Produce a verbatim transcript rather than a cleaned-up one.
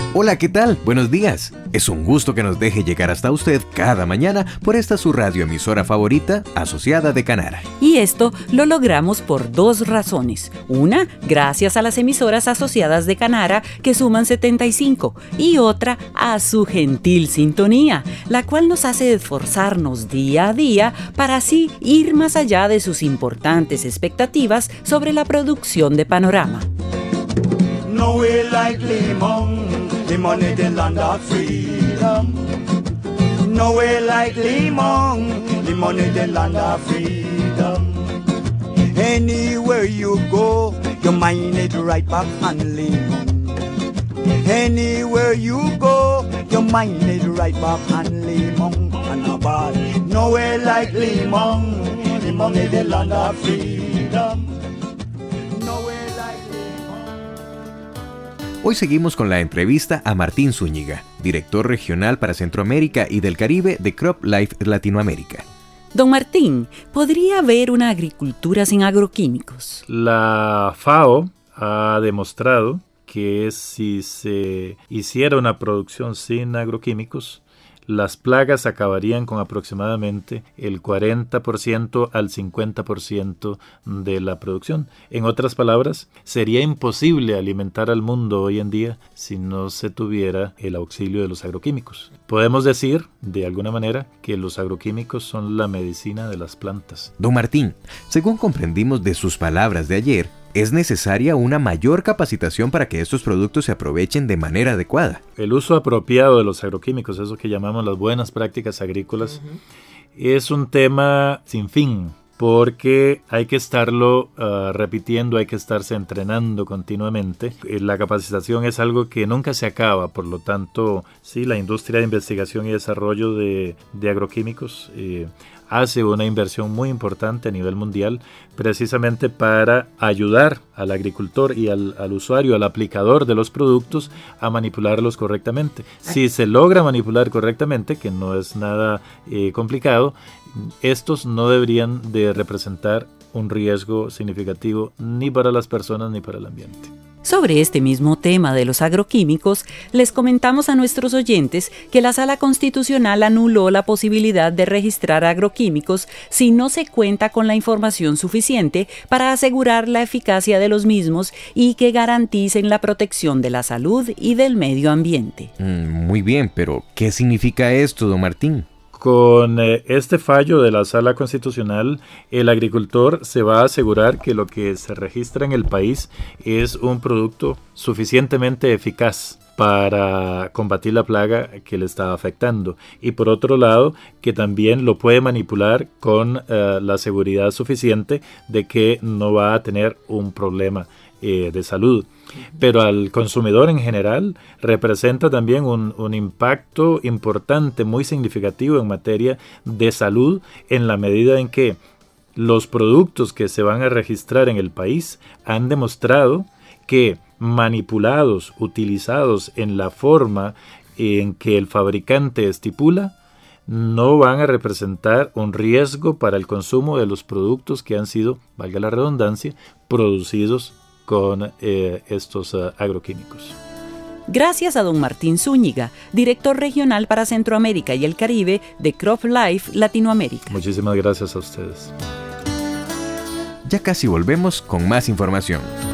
Hola, ¿qué tal? Buenos días. Es un gusto que nos deje llegar hasta usted cada mañana por esta su radioemisora favorita, Asociada de Canara. Y esto lo logramos por dos razones. Una, gracias a las emisoras asociadas de Canara, que suman setenta y cinco, y otra, a su gentil sintonía, la cual nos hace esforzarnos día a día para así ir más allá de sus importantes expectativas sobre la producción de Panorama. No way like Limón, Limón is the land of freedom. No way like Limón, Limón is the land of freedom. Anywhere you go, your mind is right back on Limón. Anywhere you go, your mind is right back on Limón. And about no way like Limón, Limón is the land of freedom. Hoy seguimos con la entrevista a Martín Zúñiga, director regional para Centroamérica y del Caribe de CropLife Latinoamérica. Don Martín, ¿podría haber una agricultura sin agroquímicos? La FAO ha demostrado que si se hiciera una producción sin agroquímicos, las plagas acabarían con aproximadamente el cuarenta por ciento al cincuenta por ciento de la producción. En otras palabras, sería imposible alimentar al mundo hoy en día si no se tuviera el auxilio de los agroquímicos. Podemos decir, de alguna manera, que los agroquímicos son la medicina de las plantas. Don Martín, según comprendimos de sus palabras de ayer, es necesaria una mayor capacitación para que estos productos se aprovechen de manera adecuada. El uso apropiado de los agroquímicos, eso que llamamos las buenas prácticas agrícolas, uh-huh. es un tema sin fin, porque hay que estarlo uh, repitiendo, hay que estarse entrenando continuamente. La capacitación es algo que nunca se acaba, por lo tanto, sí, la industria de investigación y desarrollo de, de agroquímicos eh, hace una inversión muy importante a nivel mundial precisamente para ayudar al agricultor y al, al usuario, al aplicador de los productos a manipularlos correctamente. Si se logra manipular correctamente, que no es nada eh, complicado, estos no deberían de representar un riesgo significativo ni para las personas ni para el ambiente. Sobre este mismo tema de los agroquímicos, les comentamos a nuestros oyentes que la Sala Constitucional anuló la posibilidad de registrar agroquímicos si no se cuenta con la información suficiente para asegurar la eficacia de los mismos y que garanticen la protección de la salud y del medio ambiente. Mm, muy bien, pero ¿qué significa esto, don Martín? Con eh, este fallo de la Sala Constitucional, el agricultor se va a asegurar que lo que se registra en el país es un producto suficientemente eficaz para combatir la plaga que le está afectando. Y por otro lado, que también lo puede manipular con uh, la seguridad suficiente de que no va a tener un problema eh, de salud. Pero al consumidor en general representa también un, un impacto importante, muy significativo en materia de salud, en la medida en que los productos que se van a registrar en el país han demostrado que manipulados, utilizados en la forma en que el fabricante estipula, no van a representar un riesgo para el consumo de los productos que han sido, valga la redundancia, producidos con eh, estos uh, agroquímicos. Gracias a don Martín Zúñiga, director regional para Centroamérica y el Caribe de CropLife Latinoamérica. Muchísimas gracias a ustedes. Ya casi volvemos con más información.